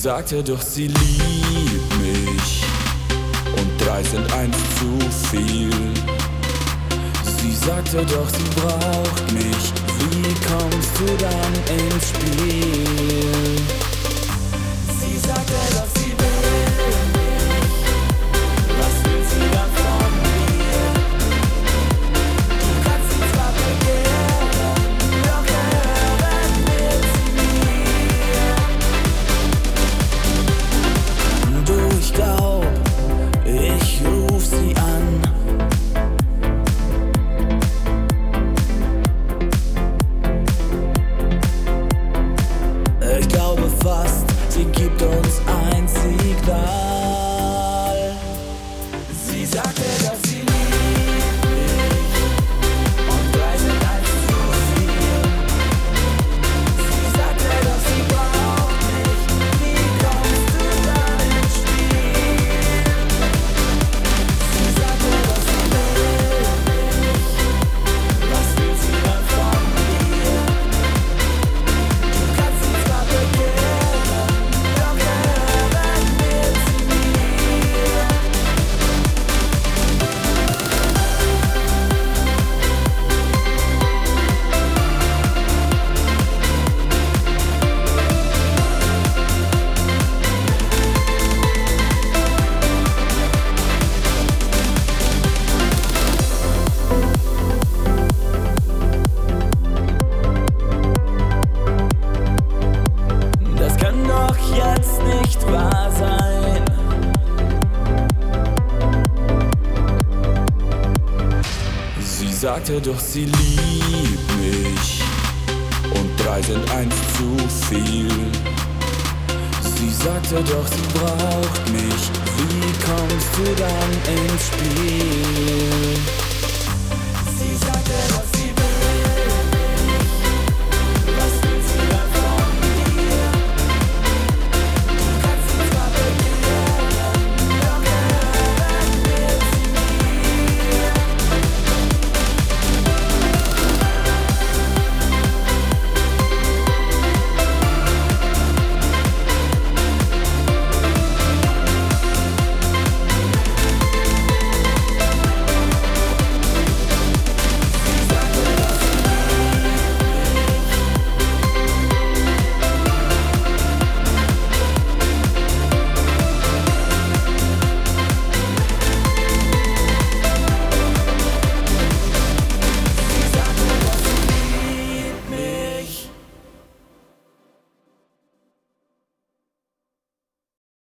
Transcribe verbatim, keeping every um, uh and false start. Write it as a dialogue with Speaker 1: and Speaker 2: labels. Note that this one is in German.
Speaker 1: sagte doch, sie liebt mich und drei sind eins zu viel. Sie sagte doch, sie braucht mich, wie kommst du dann ins Spiel? Sie sagte doch, sie will mich, was will sie dann von mir? Du kannst sie zwar begehren, doch hören will sie mir. Du, ich glaub, ich ruf sie an. Ich glaube fast, sie gibt uns ein Signal. Sie sagte, dass sie liebt mich und drei sind eins zu viel. Sie sagte, dass sie braucht mich, wie kommst du dann ins Spiel? Sie sagte, dass sie will mich, was will sie dann von mir? Du kannst sie zwar begehren, doch hören will sie mir. Das kann doch jetzt nicht wahr sein. Sie sagte doch, sie liebt mich und drei sind eins zu viel. Sie sagte doch, sie braucht mich, wie kommst du dann ins Spiel?